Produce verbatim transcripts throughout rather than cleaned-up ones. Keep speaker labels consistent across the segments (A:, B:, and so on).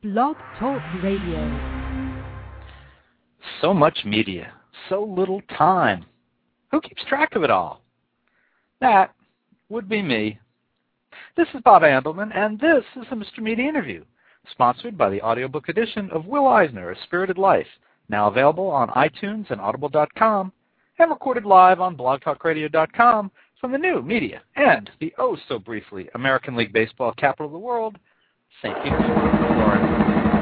A: Blog Talk Radio.
B: So much media, so little time. Who keeps track of it all? That would be me. This is Bob Andelman, and this is the Mister Media Interview, sponsored by the audiobook edition of Will Eisner, A Spirited Life, now available on iTunes and Audible dot com, and recorded live on blog talk radio dot com from the new media and the oh-so-briefly American League Baseball capital of the world, Saint Petersburg, Florida.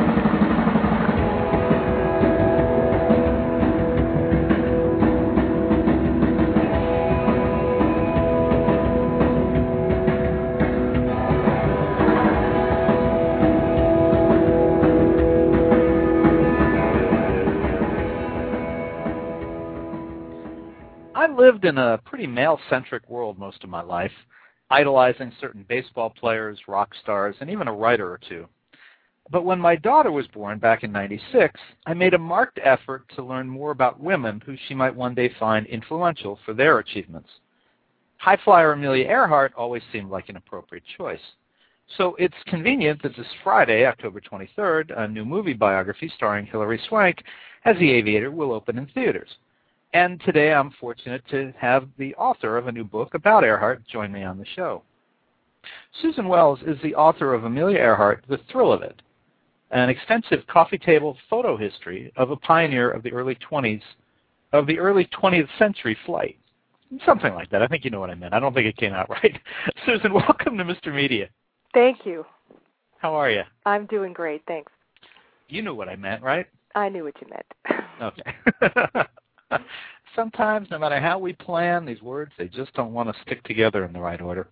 B: I've lived in a pretty male-centric world most of my life, idolizing certain baseball players, rock stars, and even a writer or two. But when my daughter was born back in ninety-six, I made a marked effort to learn more about women who she might one day find influential for their achievements. High flyer Amelia Earhart always seemed like an appropriate choice. So it's convenient that this Friday, October twenty-third, a new movie biography starring Hilary Swank as the Aviator will open in theaters. And today I'm fortunate to have the author of a new book about Earhart join me on the show. Susan Wells is the author of Amelia Earhart, The Thrill of It, an extensive coffee table photo history of a pioneer of the early twenties, of the early twentieth century flight. Something like that. I think you know what I meant. I don't think it came out right. Susan, welcome to Mister Media.
C: Thank you.
B: How are you?
C: I'm doing great, thanks.
B: You knew what I meant, right?
C: I knew what you meant.
B: Okay. Sometimes, no matter how we plan these words, they just don't want to stick together in the right order.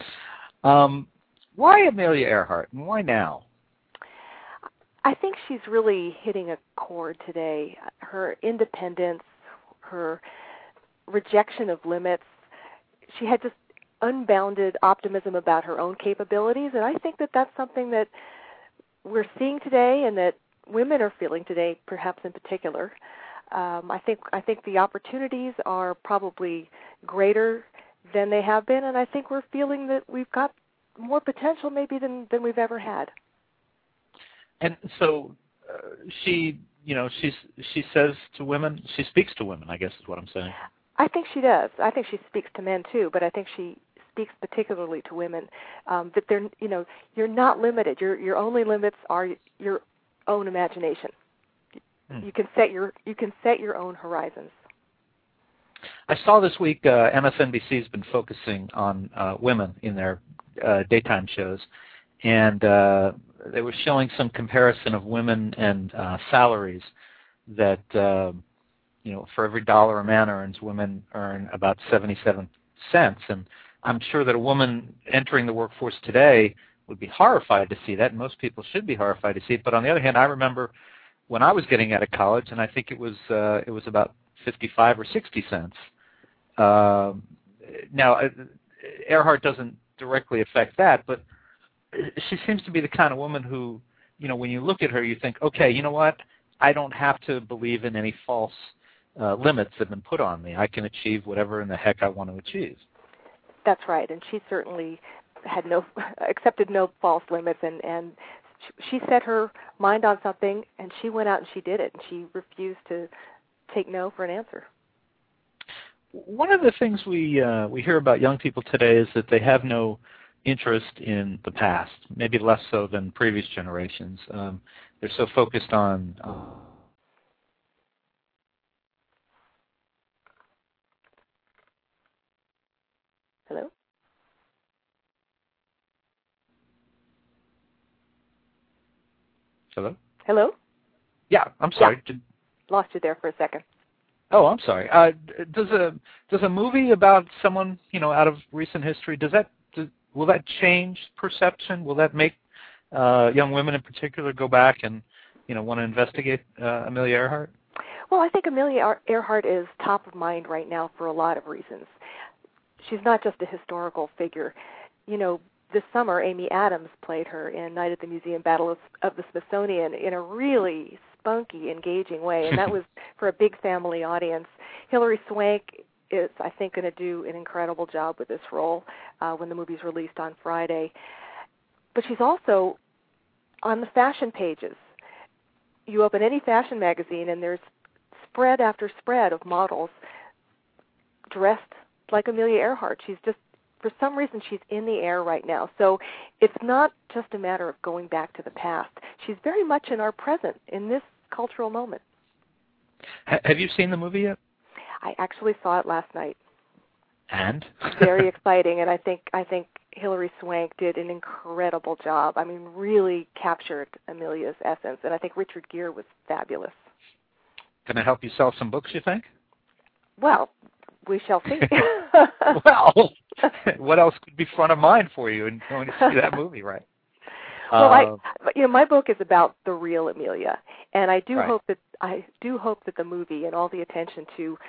B: Um, why Amelia Earhart, and why now?
C: I think she's really hitting a chord today. Her independence, her rejection of limits. She had just unbounded optimism about her own capabilities, and I think that that's something that we're seeing today and that women are feeling today, perhaps in particular. Um, I think I think the opportunities are probably greater than they have been, and I think we're feeling that we've got more potential maybe than, than we've ever had.
B: And so uh, she, you know, she's, she says to women, she speaks to women, I guess is what I'm saying.
C: I think she does. I think she speaks to men too, but I think she speaks particularly to women. Um, that they're, you know, you're not limited. Your your only limits are your own imagination. You can set your you can set your own horizons.
B: I saw this week uh, M S N B C's been focusing on uh, women in their uh, daytime shows, and uh, they were showing some comparison of women and uh, salaries. That uh, you know, for every dollar a man earns, women earn about seventy-seven cents, and I'm sure that a woman entering the workforce today would be horrified to see that, and most people should be horrified to see it. But on the other hand, I remember when I was getting out of college, and I think it was uh, it was about fifty-five or sixty cents. Uh, now, uh, Earhart doesn't directly affect that, but she seems to be the kind of woman who, you know, when you look at her, you think, okay, you know what? I don't have to believe in any false uh, limits that have been put on me. I can achieve whatever in the heck I want to achieve.
C: That's right, and she certainly had no accepted no false limits, and and. She set her mind on something, and she went out and she did it, and she refused to take no for an answer.
B: One of the things we uh, we hear about young people today is that they have no interest in the past, maybe less so than previous generations. Um, they're so focused on uh,
C: Hello?
B: Hello?
C: Hello?
B: Yeah, I'm sorry.
C: Yeah.
B: Did,
C: Lost you there for a second.
B: oh, I'm sorry. Uh, does a does a movie about someone, you know, out of recent history, does that does, will that change perception? Will that make uh, young women in particular go back and, you know, want to investigate uh, Amelia Earhart?
C: Well, I think Amelia Earhart is top of mind right now for a lot of reasons. She's not just a historical figure. You know, this summer, Amy Adams played her in Night at the Museum Battle of, of the Smithsonian in a really spunky, engaging way, and that was for a big family audience. Hilary Swank is, I think, going to do an incredible job with this role uh, when the movie's released on Friday. But she's also on the fashion pages, you open any fashion magazine and there's spread after spread of models dressed like Amelia Earhart. She's just, for some reason, she's in the air right now. So it's not just a matter of going back to the past. She's very much in our present, in this cultural moment.
B: H- have you seen the movie yet?
C: I actually saw it last night.
B: And?
C: Very exciting, and I think I think Hilary Swank did an incredible job. I mean, really captured Amelia's essence, and I think Richard Gere was fabulous.
B: Going to help you sell some books, you think?
C: Well, we shall see.
B: Well, what else could be front of mind for you in going to see that movie, right?
C: Well,
B: uh,
C: I, you know, my book is about the real Amelia, and I do
B: right.
C: hope that I do hope that the movie and all the attention to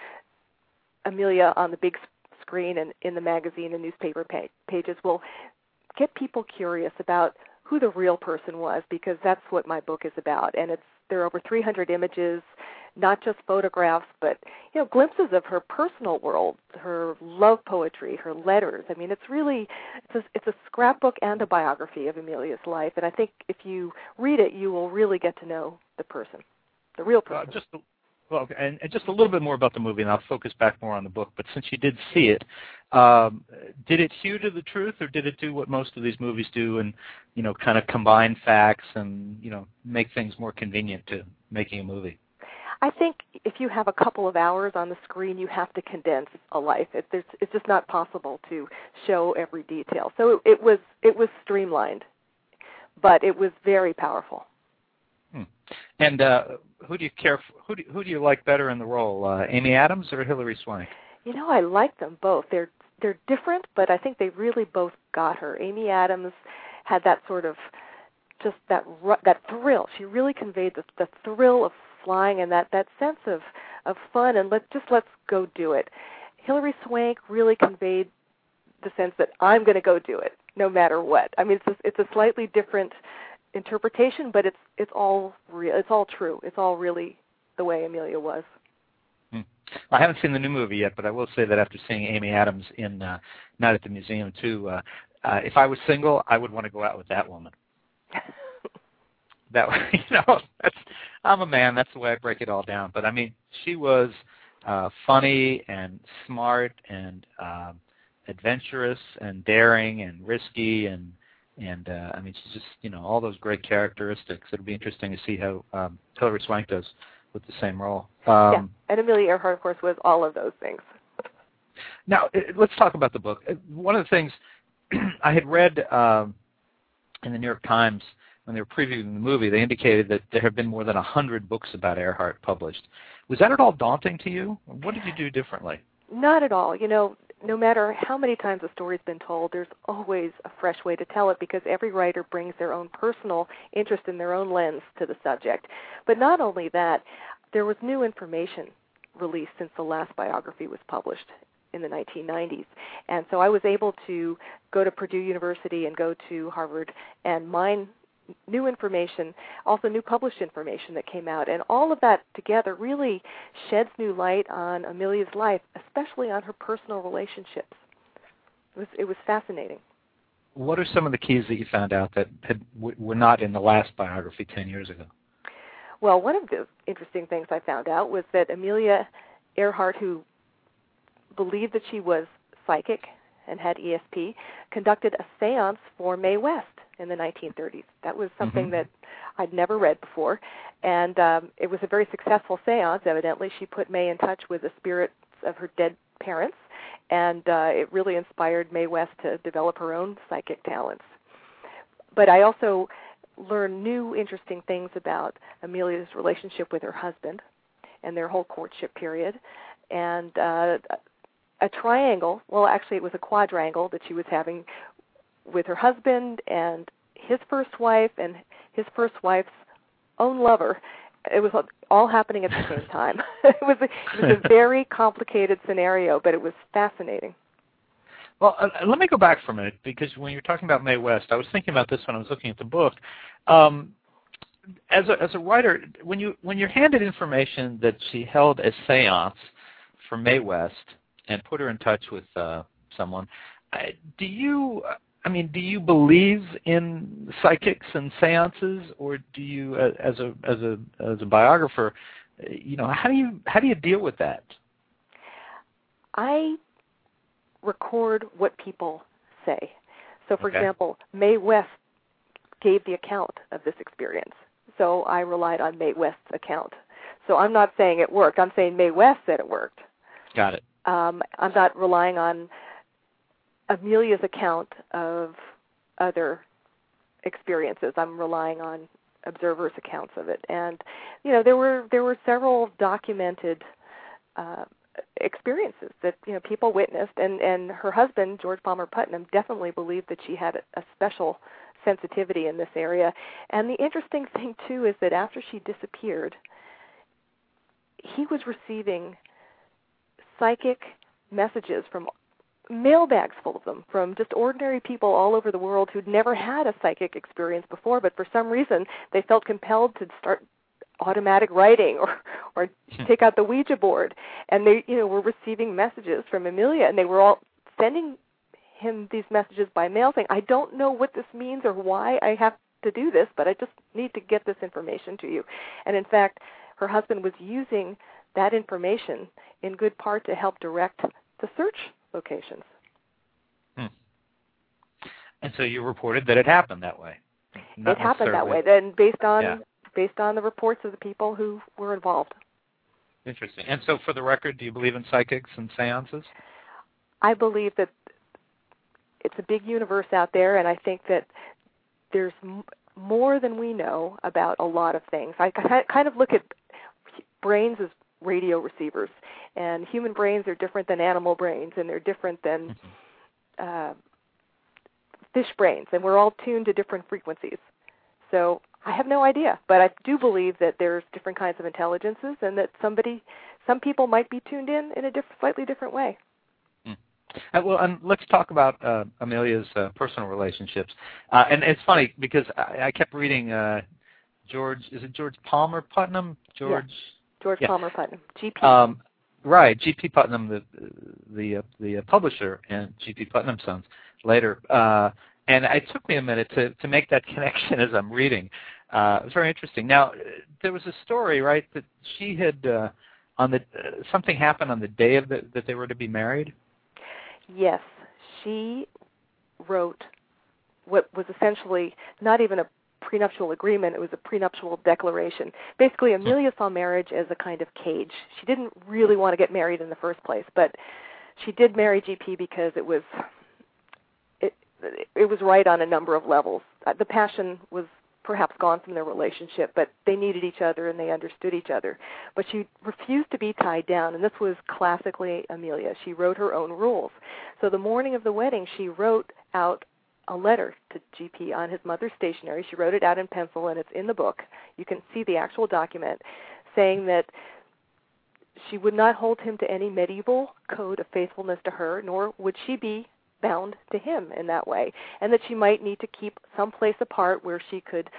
C: Amelia on the big screen and in the magazine and newspaper pa- pages will get people curious about who the real person was, because that's what my book is about. And it's there are over three hundred images, not just photographs, but you know, glimpses of her personal world, her love poetry, her letters. I mean, it's really it's a, it's a scrapbook and a biography of Amelia's life. And I think if you read it, you will really get to know the person, the real person.
B: Uh, just well, and, and just a little bit more about the movie, and I'll focus back more on the book. But since you did see it, um, did it hew to the truth, or did it do what most of these movies do, and you know, kind of combine facts and you know, make things more convenient to making a movie?
C: I think if you have a couple of hours on the screen, you have to condense a life. It, it's just not possible to show every detail. So it, it was it was streamlined, but it was very powerful.
B: Hmm. And uh, who do you care? For, who do who do you like better in the role, uh, Amy Adams or Hilary Swank?
C: You know, I like them both. They're they're different, but I think they really both got her. Amy Adams had that sort of just that that thrill. She really conveyed the, the thrill of flying and that, that sense of, of fun and let just let's go do it. Hilary Swank really conveyed the sense that I'm going to go do it no matter what. I mean, it's a, it's a slightly different interpretation, but it's it's all real. It's all true. It's all really the way Amelia was.
B: Hmm. I haven't seen the new movie yet, but I will say that after seeing Amy Adams in uh, Night at the Museum too, uh, uh, if I was single, I would want to go out with that woman. That you know, that's I'm a man. That's the way I break it all down. But I mean, she was uh, funny and smart and uh, adventurous and daring and risky and and uh, I mean, she's just you know all those great characteristics. It'll be interesting to see how um, Hilary Swank does with the same role. Um,
C: yeah, and Amelia Earhart, of course, was all of those things.
B: Now, let's talk about the book. One of the things I had read um, in the New York Times when they were previewing the movie, they indicated that there have been more than one hundred books about Earhart published. Was that at all daunting to you? What did you do differently?
C: Not at all. You know, no matter how many times a story's been told, there's always a fresh way to tell it because every writer brings their own personal interest in their own lens to the subject. But not only that, there was new information released since the last biography was published in the nineteen nineties. And so I was able to go to Purdue University and go to Harvard and mine new information, also new published information that came out. And all of that together really sheds new light on Amelia's life, especially on her personal relationships. It was, it was fascinating.
B: What are some of the keys that you found out that had, w- were not in the last biography ten years ago?
C: Well, one of the interesting things I found out was that Amelia Earhart, who believed that she was psychic and had E S P, conducted a seance for Mae West in the nineteen thirties. That was something mm-hmm. that I'd never read before, and um, it was a very successful seance, evidently. She put Mae in touch with the spirits of her dead parents, and uh, it really inspired Mae West to develop her own psychic talents. But I also learned new interesting things about Amelia's relationship with her husband and their whole courtship period, and uh, a triangle, well, actually it was a quadrangle that she was having with her husband and his first wife and his first wife's own lover. It was all happening at the same time. it, was a, it was a very complicated scenario, but it was fascinating.
B: Well, uh, let me go back for a minute, because when you're talking about Mae West, I was thinking about this when I was looking at the book. Um, as a as a writer, when you when you're handed information that she held a seance for Mae West and put her in touch with uh, someone, uh, do you I mean, do you believe in psychics and seances, or do you, uh, as a as a as a biographer, you know, how do you how do you deal with that?
C: I record what people say. So, for
B: Okay.
C: example, Mae West gave the account of this experience. So I relied on Mae West's account. So I'm not saying it worked. I'm saying Mae West said it worked.
B: Got it.
C: Um, I'm not relying on Amelia's account of other experiences. I'm relying on observers' accounts of it. And, you know, there were there were several documented uh, experiences that, you know, people witnessed. And, and her husband, George Palmer Putnam, definitely believed that she had a, a special sensitivity in this area. And the interesting thing, too, is that after she disappeared, he was receiving psychic messages from mailbags full of them from just ordinary people all over the world who'd never had a psychic experience before, but for some reason they felt compelled to start automatic writing or or take out the Ouija board, and they, you know, were receiving messages from Amelia, and they were all sending him these messages by mail saying, I don't know what this means or why I have to do this, but I just need to get this information to you. And in fact, her husband was using that information in good part to help direct the search locations.
B: Hmm. And so you reported that it happened that way. Not
C: It happened that way,
B: necessarily-
C: then based on
B: Yeah.
C: based on the reports of the people who were involved.
B: Interesting. And so, for the record, do you believe in psychics and seances?
C: I believe that it's a big universe out there, and I think that there's m- more than we know about a lot of things. I kind of look at brains as radio receivers, and human brains are different than animal brains, and they're different than uh, fish brains, and we're all tuned to different frequencies. So I have no idea, but I do believe that there's different kinds of intelligences, and that somebody, some people might be tuned in in a diff- slightly different way.
B: Mm. Uh, well, and let's talk about uh, Amelia's uh, personal relationships. Uh, and it's funny because I, I kept reading uh, George, is it George Palmer Putnam? George.
C: Yeah. George
B: yeah.
C: Palmer Putnam, G P.
B: Um, right, G P Putnam, the the uh, the uh, publisher, and G P Putnam Sons later. Uh, and it took me a minute to, to make that connection as I'm reading. Uh, it was very interesting. Now, there was a story, right, that she had uh, on the uh, something happened on the day of the, that they were to be married.
C: Yes, she wrote what was essentially not even a prenuptial agreement, it was a prenuptial declaration. Basically, Amelia saw marriage as a kind of cage. She didn't really want to get married in the first place, but she did marry G P because it was it it was right on a number of levels. The passion was perhaps gone from their relationship, but they needed each other and they understood each other. But she refused to be tied down, and this was classically Amelia. She wrote her own rules. So the morning of the wedding, she wrote out a letter to G P on his mother's stationery. She wrote it out in pencil, and it's in the book. You can see the actual document saying that she would not hold him to any medieval code of faithfulness to her, nor would she be bound to him in that way, and that she might need to keep some place apart where she could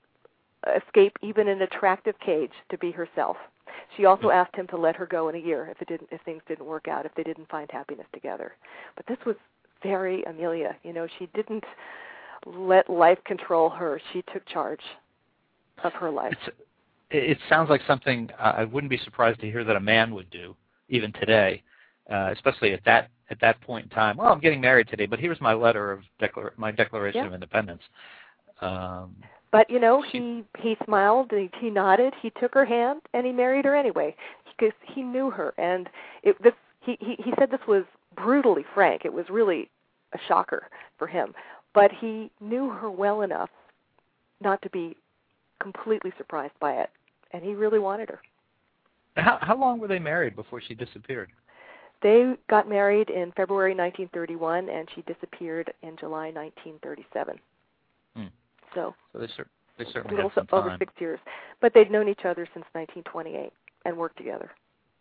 C: escape even an attractive cage to be herself. She also asked him to let her go in a year if it didn't, if things didn't work out, if they didn't find happiness together. But this was very Amelia. You know, she didn't let life control her. She took charge of her life.
B: It's, it sounds like something uh, I wouldn't be surprised to hear that a man would do, even today, uh, especially at that at that point in time. Well, I'm getting married today, but here's my letter of declar- my Declaration
C: Yeah.
B: of Independence. Um,
C: But, you know, he, he smiled, and he, he nodded, he took her hand, and he married her anyway, because he knew her. And it, this, he, he, he said this was brutally frank. It was really a shocker for him. But he knew her well enough not to be completely surprised by it, and he really wanted her.
B: how, how long were they married before she disappeared?
C: They got married in February nineteen thirty-one, and she disappeared in July nineteen thirty-seven.
B: Hmm.
C: So,
B: So they, cer- they
C: a
B: certainly
C: little
B: had some time.
C: over six years. But they'd known each other since nineteen twenty-eight and worked together.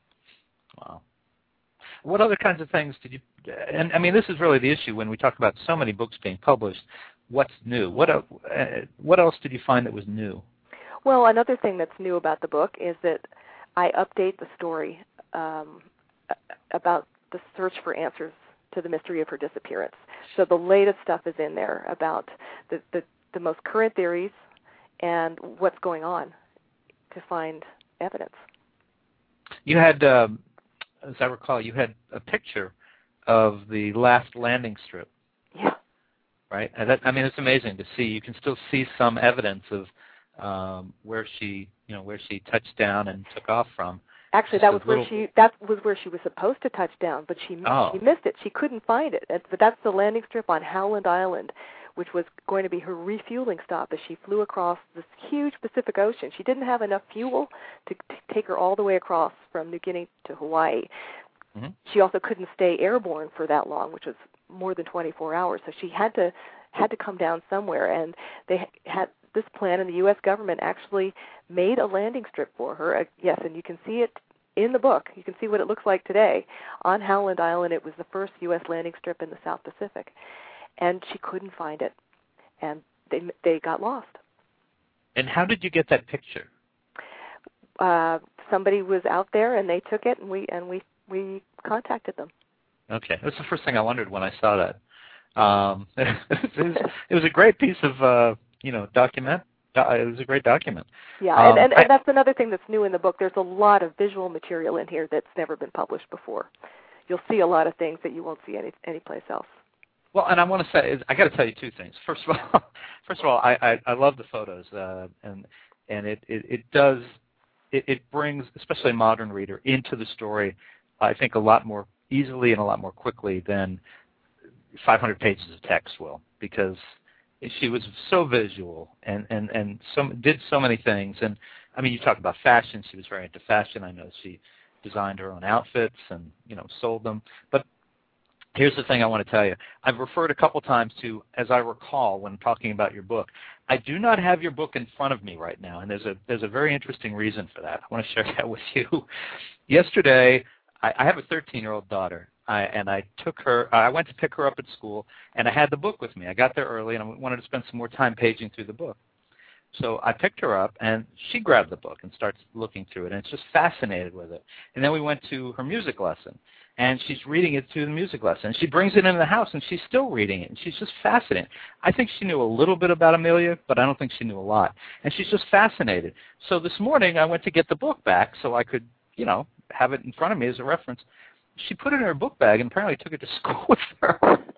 B: Wow. What other kinds of things did you, and I mean, this is really the issue when we talk about so many books being published, what's new? What, uh, what else did you find that was new?
C: Well, another thing that's new about the book is that I update the story um, about the search for answers to the mystery of her disappearance. So the latest stuff is in there about the, the, the most current theories and what's going on to find evidence.
B: You had, um, as I recall, you had a picture of the last landing strip.
C: Yeah.
B: Right? And that, I mean, it's amazing to see. You can still see some evidence of um, where she, you know, where she touched down and took off from.
C: Actually,
B: Just
C: that was
B: little...
C: where she that was where she was supposed to touch down, but she
B: oh.
C: she missed it. She couldn't find it. But that's the landing strip on Howland Island, which was going to be her refueling stop as she flew across this huge Pacific Ocean. She didn't have enough fuel to, to take her all the way across from New Guinea to Hawaii. Mm-hmm. She also couldn't stay airborne for that long, which was more than twenty-four hours. So she had to had to come down somewhere, and they had this plan, and the U S government actually made a landing strip for her. Uh, yes, and you can see it in the book. You can see what it looks like today. On Howland Island, it was the first U S landing strip in the South Pacific, and she couldn't find it, and they they got lost.
B: And how did you get that picture?
C: Uh, somebody was out there, and they took it, and we and we we contacted them.
B: Okay, that's the first thing I wondered when I saw that. Um, it, was, it was a great piece of, uh, you know, document. It was a great document.
C: Yeah,
B: um,
C: and, and,
B: I,
C: and that's another thing that's new in the book. There's a lot of visual material in here that's never been published before. You'll see a lot of things that you won't see any anyplace else.
B: Well, and I want to say, I got to tell you two things. First of all, first of all, I, I, I love the photos, uh, and and it it, it does it, it brings, especially a modern reader, into the story. I think a lot more easily and a lot more quickly than five hundred pages of text will, because she was so visual and and and so did so many things. And I mean, you talk about fashion. She was very into fashion. I know she designed her own outfits and, you know, sold them. But here's the thing I want to tell you. I've referred a couple times to, as I recall when talking about your book, I do not have your book in front of me right now, and there's a there's a very interesting reason for that. I want to share that with you. Yesterday, I, I have a thirteen-year-old daughter. I, and I took her, I went to pick her up at school, and I had the book with me. I got there early, and I wanted to spend some more time paging through the book. So I picked her up, and she grabbed the book and starts looking through it, and it's just fascinated with it. And then we went to her music lesson, and she's reading it through the music lesson. She brings it into the house, and she's still reading it, and she's just fascinated. I think she knew a little bit about Amelia, but I don't think she knew a lot. And she's just fascinated. So this morning I went to get the book back so I could, you know, have it in front of me as a reference. She put it in her book bag and apparently took it to school with her.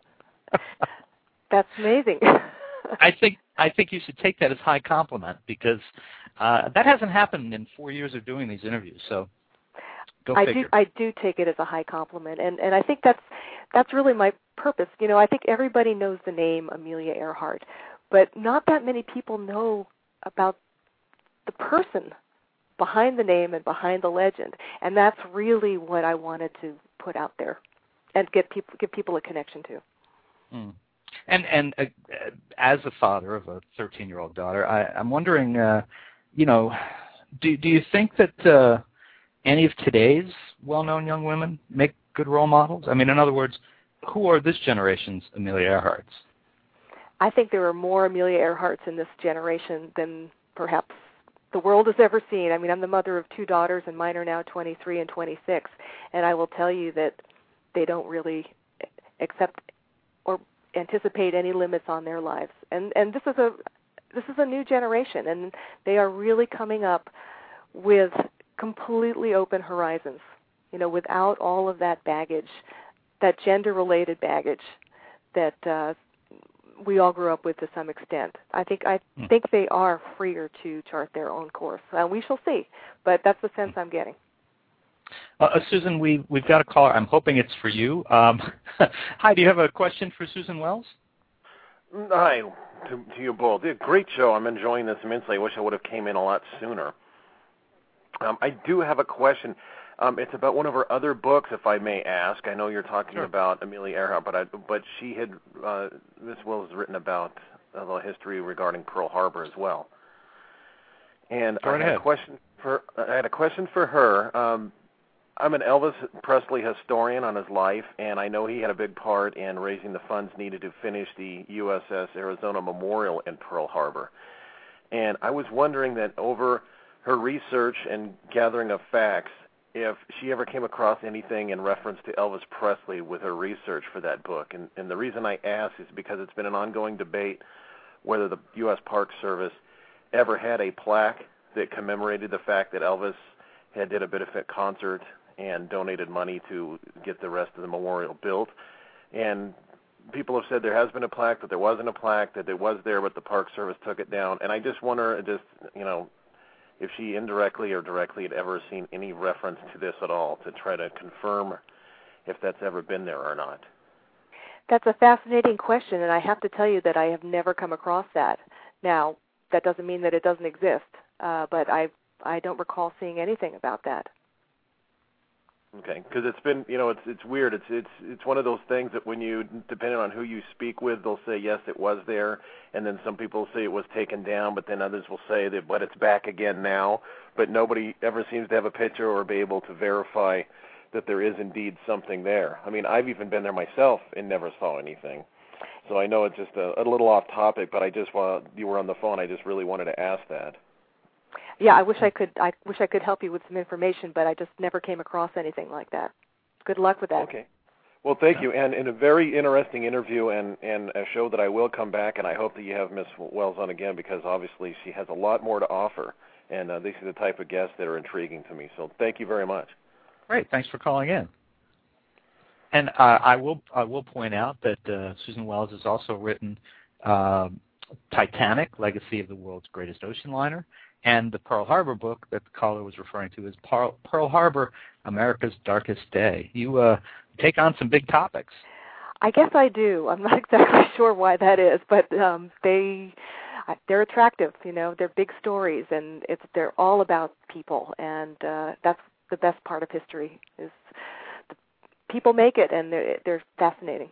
C: That's amazing.
B: I think I think you should take that as high compliment, because uh, that hasn't happened in four years of doing these interviews. So go
C: I
B: figure.
C: do I do take it as a high compliment, and and I think that's that's really my purpose. You know, I think everybody knows the name Amelia Earhart, but not that many people know about the person behind the name and behind the legend, and that's really what I wanted to put out there and get people give people a connection to.
B: Mm. And and uh, as a father of a thirteen-year-old daughter, I, I'm wondering, uh, you know, do do you think that uh, any of today's well-known young women make good role models? I mean, in other words, who are this generation's Amelia Earharts?
C: I think there are more Amelia Earharts in this generation than perhaps the world has ever seen. I mean, I'm the mother of two daughters, and mine are now twenty-three and twenty-six, and I will tell you that they don't really accept or anticipate any limits on their lives. And and this is a this is a new generation, and they are really coming up with completely open horizons, you know, without all of that baggage, that gender-related baggage that uh, we all grew up with to some extent. I think I mm. think they are freer to chart their own course. Uh, we shall see, but that's the sense I'm getting.
B: Uh, Susan, we, we've got a caller. I'm hoping it's for you. Um, hi, do you have a question for Susan Wells?
D: Hi, to, to you both. Great show. I'm enjoying this immensely. I wish I would have came in a lot sooner. Um, I do have a question. Um, it's about one of her other books, if I may ask. I know you're talking
B: sure.
D: about Amelia Earhart, but I, but she had uh, Miz Wells has written about a little history regarding Pearl Harbor as well. And
B: Go
D: I
B: right
D: had
B: ahead.
D: a question for I had a question for her. Um, I'm an Elvis Presley historian on his life, and I know he had a big part in raising the funds needed to finish the U S S Arizona Memorial in Pearl Harbor. And I was wondering that over her research and gathering of facts, if she ever came across anything in reference to Elvis Presley with her research for that book. And, and the reason I ask is because it's been an ongoing debate whether the U S Park Service ever had a plaque that commemorated the fact that Elvis had did a benefit concert and donated money to get the rest of the memorial built. And people have said there has been a plaque, that there wasn't a plaque, that it was there, but the Park Service took it down. And I just wonder, just you know, if she indirectly or directly had ever seen any reference to this at all to try to confirm if that's ever been there or not.
C: That's a fascinating question, and I have to tell you that I have never come across that. Now, that doesn't mean that it doesn't exist, uh, but I I don't recall seeing anything about that.
D: Okay, because it's been, you know, it's it's weird. It's it's it's one of those things that when you, depending on who you speak with, they'll say yes, it was there, and then some people say it was taken down, but then others will say that, but it's back again now. But nobody ever seems to have a picture or be able to verify that there is indeed something there. I mean, I've even been there myself and never saw anything. So I know it's just a, a little off topic, but I just while you were on the phone, I just really wanted to ask that.
C: Yeah, I wish I could. I wish I could help you with some information, but I just never came across anything like that. Good luck with that.
D: Okay. Well, thank you, and in a very interesting interview, and, and a show that I will come back, and I hope that you have Miss Wells on again, because obviously she has a lot more to offer, and uh, these are the type of guests that are intriguing to me. So thank you very much.
B: Great, thanks for calling in. And uh, I will I will point out that uh, Susan Wells has also written uh, Titanic, Legacy of the World's Greatest Ocean Liner, and the Pearl Harbor book that the caller was referring to is Pearl, Pearl Harbor, America's Darkest Day. You uh, take on some big topics.
C: I guess I do. I'm not exactly sure why that is, but um, they they're attractive. You know, they're big stories, and it's they're all about people, and uh, that's the best part of history is the people make it, and they're, they're fascinating.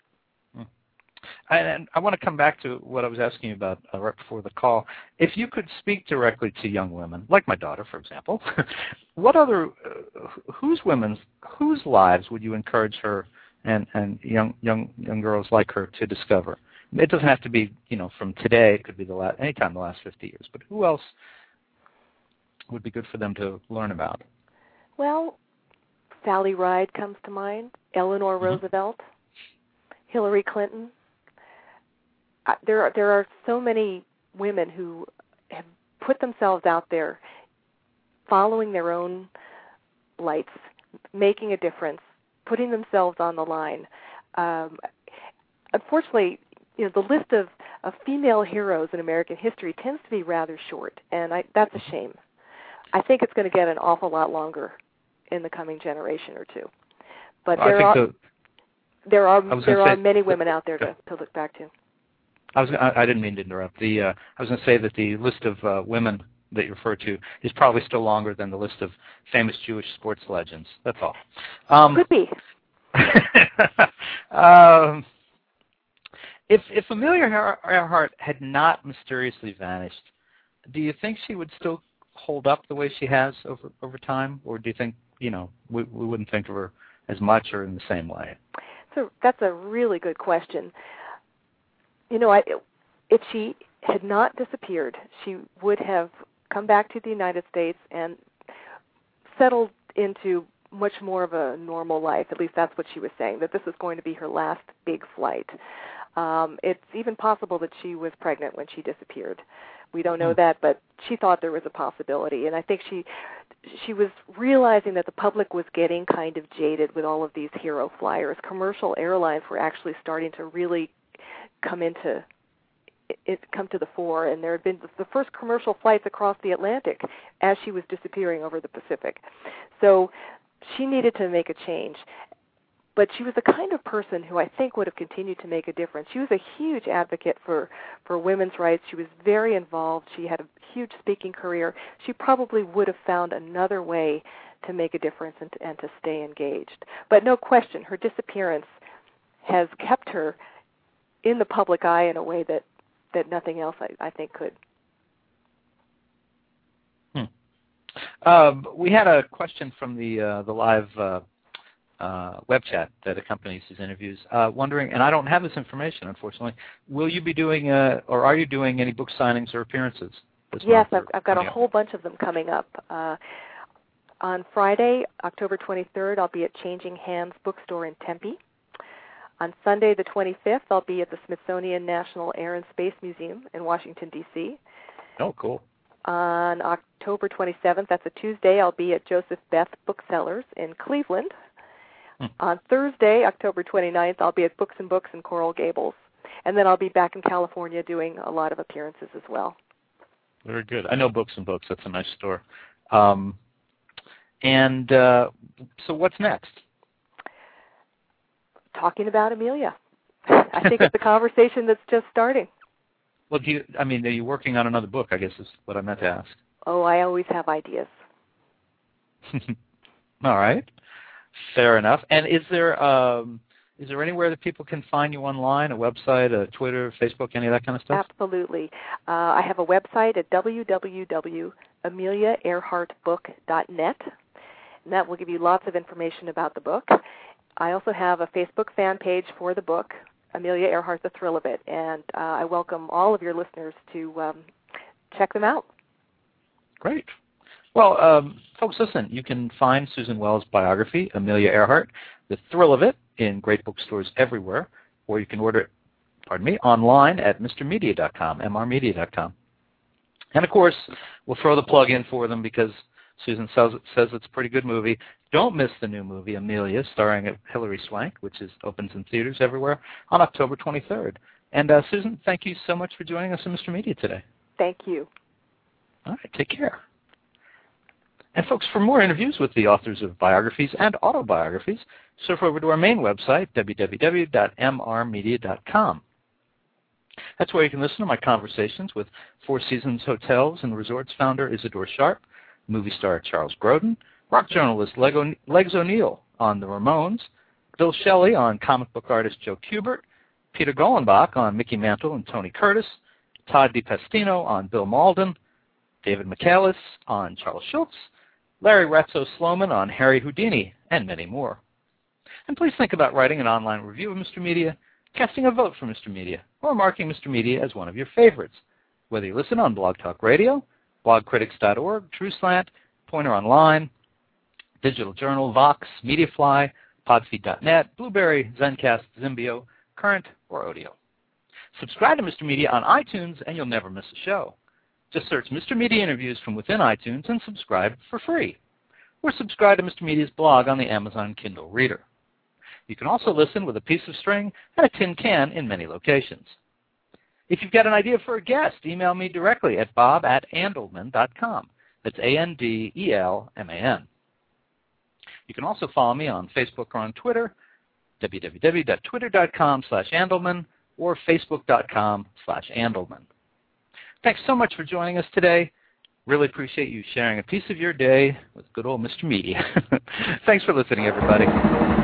B: And, and I want to come back to what I was asking you about uh, right before the call. If you could speak directly to young women, like my daughter, for example, what other, uh, whose women's, whose lives would you encourage her and, and young young young girls like her to discover? It doesn't have to be, you know, from today. It could be the last, anytime the last fifty years. But who else would be good for them to learn about?
C: Well, Sally Ride comes to mind, Eleanor
B: Mm-hmm.
C: Roosevelt, Hillary Clinton. Uh, there are, there are so many women who have put themselves out there following their own lights, making a difference, putting themselves on the line. Um, unfortunately, you know, the list of, of female heroes in American history tends to be rather short, and I, that's a shame. I think it's going to get an awful lot longer in the coming generation or two. But
B: Well,
C: there are
B: the,
C: there are there are
B: say,
C: many women out there to, to look back to.
B: I was I, I didn't mean to interrupt. The uh, I was going to say that the list of uh, women that you refer to is probably still longer than the list of famous Jewish sports legends. That's all. Um,
C: Could be.
B: um, if if Amelia Earhart had not mysteriously vanished, do you think she would still hold up the way she has over over time, or do you think you know we we wouldn't think of her as much or in the same way?
C: So that's a really good question. You know, I, if she had not disappeared, she would have come back to the United States and settled into much more of a normal life. At least that's what she was saying, that this was going to be her last big flight. Um, it's even possible that she was pregnant when she disappeared. We don't know that, but she thought there was a possibility. And I think she she was realizing that the public was getting kind of jaded with all of these hero flyers. Commercial airlines were actually starting to really come into it come to the fore, and there had been the first commercial flights across the Atlantic as she was disappearing over the Pacific. So she needed to make a change. But she was the kind of person who I think would have continued to make a difference. She was a huge advocate for, for women's rights. She was very involved. She had a huge speaking career. She probably would have found another way to make a difference and to, and to stay engaged. But no question, her disappearance has kept her in the public eye in a way that, that nothing else, I, I think, could.
B: Hmm. Uh, we had a question from the uh, the live uh, uh, web chat that accompanies these interviews, uh, wondering, and I don't have this information, unfortunately, will you be doing, uh, or are you doing any book signings or appearances this
C: Yes,
B: month?
C: I've, I've got a whole bunch of them coming up. Uh, On Friday, October twenty-third, I'll be at Changing Hands Bookstore in Tempe. On Sunday, the twenty-fifth, I'll be at the Smithsonian National Air and Space Museum in Washington, D C
B: Oh, cool.
C: On October twenty-seventh, that's a Tuesday, I'll be at Joseph Beth Booksellers in Cleveland. Hmm. On Thursday, October twenty-ninth, I'll be at Books and Books in Coral Gables. And then I'll be back in California doing a lot of appearances as well.
B: Very good. I know Books and Books. That's a nice store. Um, and uh, so what's next? Talking
C: about Amelia. I think it's a conversation that's just starting.
B: Well, do you, I mean, are you working on another book, I guess is what I meant to ask.
C: Oh, I always have ideas.
B: All right. Fair enough. And is there um, is there anywhere that people can find you online, a website, a Twitter, Facebook, any of that kind of stuff?
C: Absolutely. Uh, I have a website at w w w dot amelia earhart book dot net, and that will give you lots of information about the book. I also have a Facebook fan page for the book, Amelia Earhart, The Thrill of It, and uh, I welcome all of your listeners to um, check them out.
B: Great. Well, um, folks, listen, you can find Susan Wells' biography, Amelia Earhart, The Thrill of It, in great bookstores everywhere, or you can order it, pardon me, online at mr media dot com, m r media dot com. And, of course, we'll throw the plug in for them because Susan says, says it's a pretty good movie. Don't miss the new movie, Amelia, starring Hilary Swank, which is opens in theaters everywhere on October twenty-third. And, uh, Susan, thank you so much for joining us on Mister Media today.
C: Thank you.
B: All right, take care. And, folks, for more interviews with the authors of biographies and autobiographies, surf over to our main website, w w w dot m r media dot com. That's where you can listen to my conversations with Four Seasons Hotels and Resorts founder Isadore Sharp, movie star Charles Grodin, rock journalist Legs O'Neill on the Ramones, Bill Shelley on comic book artist Joe Kubert, Peter Gollenbach on Mickey Mantle and Tony Curtis, Todd DiPestino on Bill Malden, David McCallis on Charles Schultz, Larry Ratso-Sloman on Harry Houdini, and many more. And please think about writing an online review of Mister Media, casting a vote for Mister Media, or marking Mister Media as one of your favorites, whether you listen on Blog Talk Radio, blog critics dot org, TrueSlant, Pointer Online, Digital Journal, Vox, MediaFly, Podfeed dot net, Blueberry, Zencast, Zimbio, Current, or Odeo. Subscribe to Mister Media on iTunes and you'll never miss a show. Just search Mister Media Interviews from within iTunes and subscribe for free. Or subscribe to Mister Media's blog on the Amazon Kindle Reader. You can also listen with a piece of string and a tin can in many locations. If you've got an idea for a guest, email me directly at bob at andelman dot com. That's A N D E L M A N. You can also follow me on Facebook or on Twitter, w w w dot twitter dot com slash andelman or facebook dot com slash andelman. Thanks so much for joining us today. Really appreciate you sharing a piece of your day with good old Mister Media. Thanks for listening, everybody.